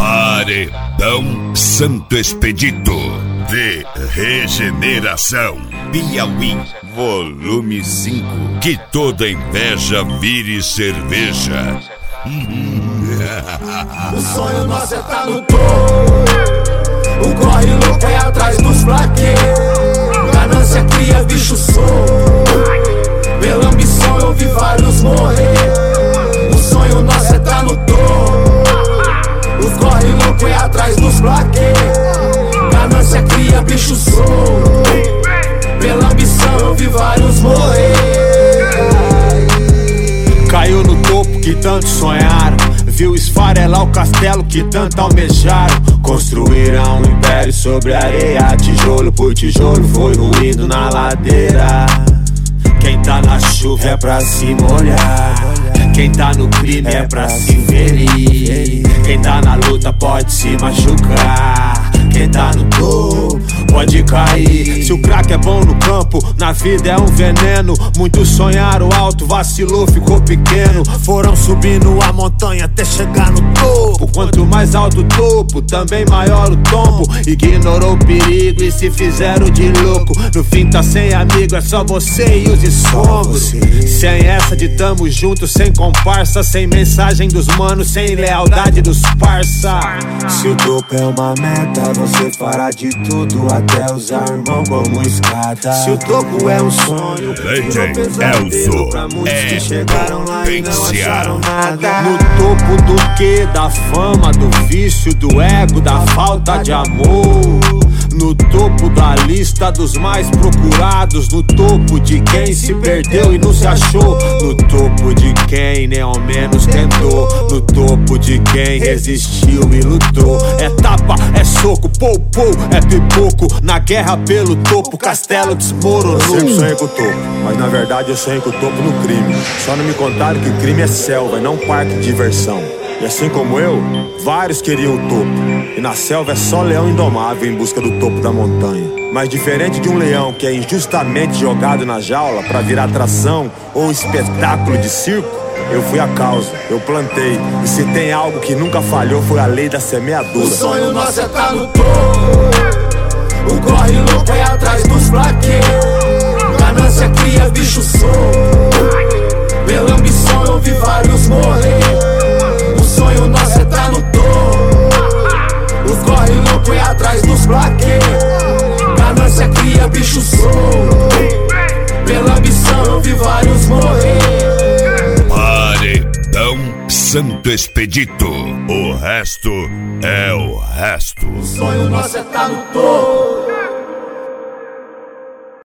Paredão Santo Expedito de Regeneração Piauí, volume 5. Que toda inveja vire cerveja. O sonho nosso é tá no topo. O corre louco é atrás dos plaquês. Ganância cria bicho solto. Pela ambição eu vi vários morrer. O sonho nosso é tá no topo. O corre louco é atrás dos plaquês. Ganância cria bicho solto. Pela ambição eu vi vários morrer. Caiu no topo que tanto sonharam, viu esfarelar o castelo que tanto almejaram. Construíram um império sobre a areia, tijolo por tijolo foi ruído na ladeira. Quem tá na chuva é pra se molhar, quem tá no crime é pra se ferir. Quem tá na luta pode se machucar, quem tá no topo pode cair. Se o crack é bom no campo, na vida é um veneno. Muitos sonharam alto, vacilou, ficou pequeno. Foram subindo a montanha até chegar no topo. Quanto mais alto o topo, também maior o tombo. Ignorou o perigo e se fizeram de louco. No fim tá sem amigo, é só você e os escombros. Sem essa de tamo junto, sem comparsa, sem mensagem dos manos, sem lealdade dos parça. Se o topo é uma meta, você fará de tudo até usar irmão como escada. Se o topo é um sonho, Elzo pra muitos que é chegaram lá e não acharam potencial. nada. No topo do que? Da fama, do vício, do ego, da falta de amor. No topo da lista dos mais procurados. No topo de quem se perdeu e não se achou. No topo de quem nem ao menos tentou. No topo de quem resistiu e lutou. É tapa, é soco, pou, pou, é pipoco. Na guerra pelo topo, castelo desmoronou. Eu sempre sonhei com o topo, mas na verdade eu sonhei com o topo no crime. Só não me contaram que crime é selva e não parque de diversão. E assim como eu, vários queriam o topo. E na selva é só leão indomável em busca do topo da montanha. Mas diferente de um leão que é injustamente jogado na jaula pra virar atração ou espetáculo de circo, eu fui a causa, eu plantei. E se tem algo que nunca falhou foi a lei da semeadura. O sonho nosso é tá no topo. O corre louco é atrás dos plaquês. Ganância cria bicho solto. Pela ambição eu vi vários morrer. O sonho nosso é tá no topo. O corre louco é atrás dos plaquês. Ganância cria bicho solto. Pela ambição eu vi vários morrer. Paredão Santo Expedito. O resto é o resto. O sonho nosso é tá no topo.